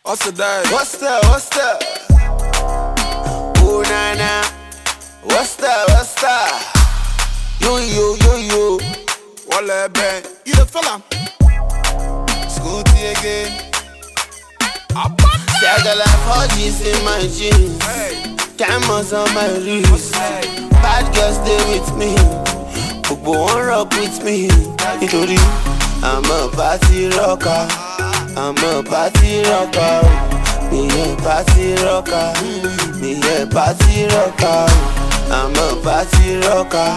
What's the day? What's that? Ooh, nah, nah. What's that? Yo. Wale Ben. You the fella? Scooty again. Say I got like 4G's in my jeans. Hey. Cameras on my What's wrist. the day? Bad girls stay with me. Bobo won't rock with me. Nítorí I'm a party rocker. Me a party rocker. I'm a party rocker.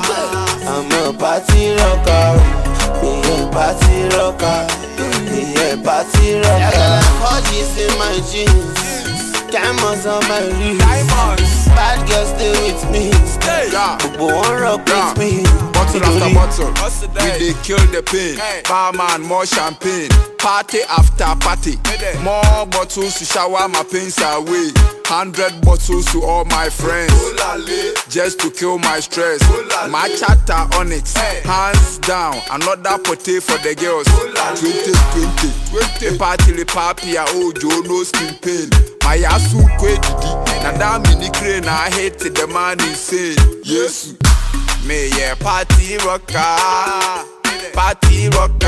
I got like 4G's in my jeans. Diamonds on my wrist. Diamonds. Bad girls stay with me. Stay. Yeah. Bobo won't rock with me. Bottle after bottle. What's the We day? dey kill the pain. Hey. Barman, more champagne. Party after party. Hey. More bottles to shower my pains away. 100 bottles to all my friends. Just to kill my stress. My chatter on it. Hey. Hands down. Another potty for the girls. 20. The party le papi a ojo no skin pain. My asu kwe didi. Na da mini crane I hate the man insane. Yes. Me yeah party rocker. Party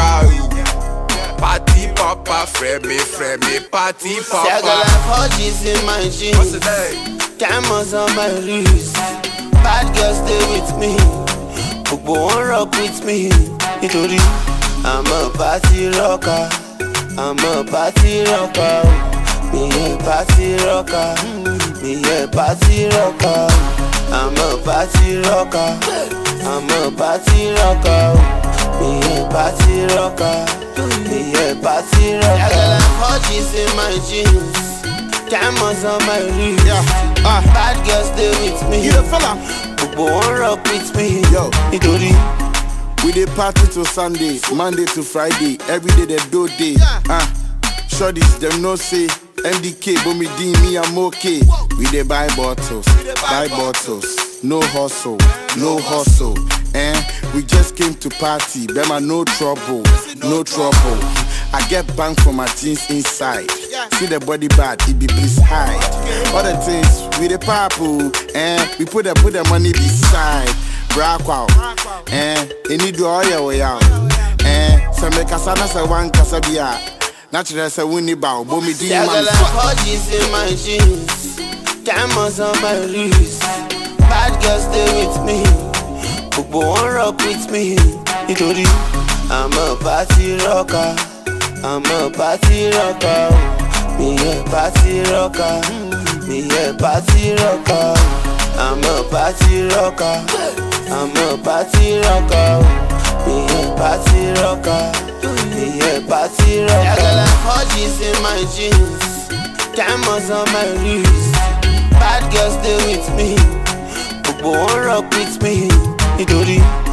popper, friend me, party Say I got popper. like 4G's in my jeans. What's the day? Cameras on my wrist. Bad girls stay with me. Bobo won't rock with me. Nítorí I'm a party rocker. Me a party rocker. I'm a party rocker. I got like 4G's in my jeans. Diamonds on my wrist. Bad girls stay with me. You the fella? Bobo won't rock with me. Yo. Nítorí We dey party till Sunday, Monday to Friday, every day they do day. Shorties, them no say MDK, but me I'm okay. We dey buy bottles, no hustle. We just came to party, Bema no trouble. I get bang for my jeans inside. See the body bad, it be please hide. Other things, we the papu, we put the money beside. Brack out, any do all your way out. So make a sana say one casabia. Natural say winnie bow, but me say I got man. like 4G's in my jeans. Diamonds on my wrist. Bad girls stay with me. Bobo won't rock with me. Nítorí I'm a party rocker. Me a party rocker. I'm a party rocker. I got like 4G's in my jeans. Diamonds on my wrist. Bad girls stay with me. Bobo won't rock with me. Nítorí